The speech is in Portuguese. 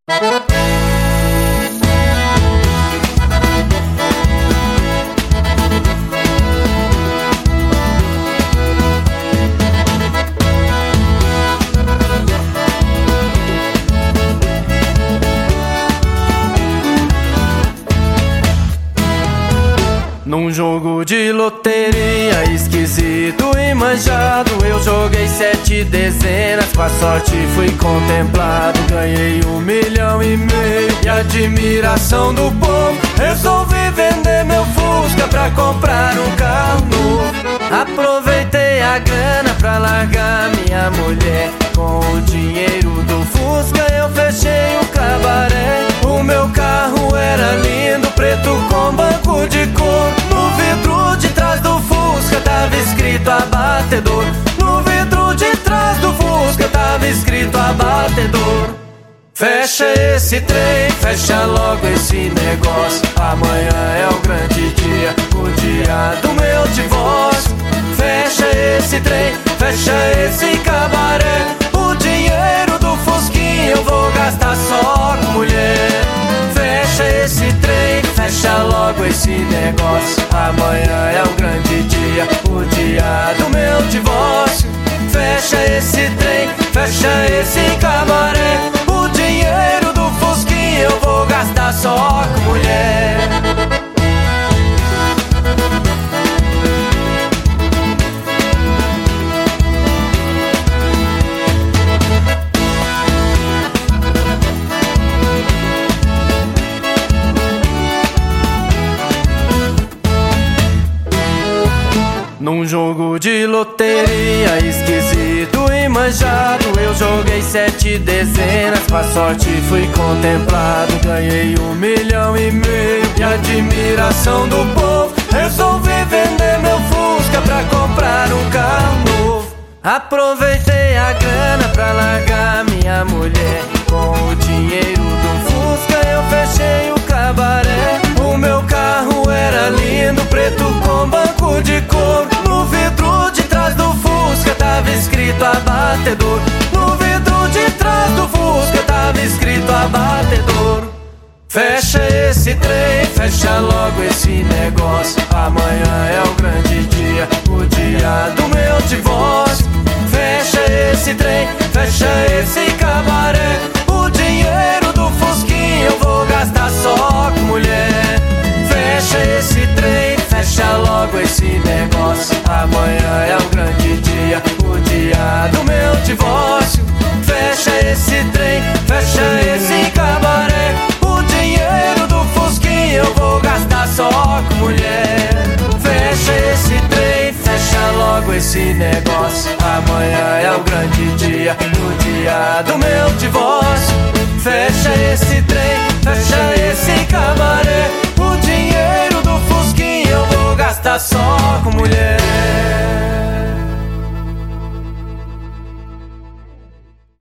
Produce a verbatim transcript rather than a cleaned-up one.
Num jogo de loteria esquisito e manjado, eu joguei sete dezenas, com a sorte fui contemplado. Ganhei um milhão e meio e admiração do povo. Resolvi vender meu Fusca pra comprar um carro novo. Aproveitei a grana pra largar minha mulher. Com o dinheiro do Fusca eu fechei o cabaré. O meu carro era lindo, preto com banco de couro. No vidro de trás do Fusca tava escrito abatedor. No vidro de trás do Fusca tava escrito abatedor. Fecha esse trem, fecha logo esse negócio. Amanhã é o grande dia, o dia do meu divórcio. Fecha esse trem, fecha esse cabaré. O dinheiro do Fusquinha eu vou gastar só com mulher. Fecha esse trem, fecha logo esse negócio. Amanhã é o grande dia, o dia do meu divórcio. Fecha esse trem, fecha esse cabaré. O dinheiro do Fusquinha eu vou gastar só com mulher. Num jogo de loteria esquisito e manjado, eu joguei sete dezenas, com a sorte fui contemplado. Ganhei um milhão e meio e admiração do povo. Resolvi vender meu Fusca pra comprar um carro novo. Aproveitei a grana pra largar minha mulher. Com o dinheiro do Fusca eu fechei o cabaré. O meu carro era lindo, preto com banco de couro. No vidro de trás do Fusca tava escrito abatedor. No vidro de trás do Fusca tava escrito abatedor. Fecha esse trem, fecha logo esse negócio. Amanhã é o grande dia, o dia do meu divórcio. Fecha esse trem, fecha esse cabaré. O dinheiro do Fusquinha eu vou gastar só com mulher. Fecha esse trem, fecha logo esse negócio. Amanhã é o grande dia, o dia do meu divórcio. Fecha esse trem, fecha esse cabaré. O dinheiro do Fusquinha eu vou gastar só com mulher. Fecha esse trem, fecha logo esse negócio. Amanhã é o grande dia, o dia do meu divórcio. Fecha esse trem, fecha esse cabaré. O dinheiro do Fusquinha eu vou gastar só com mulher.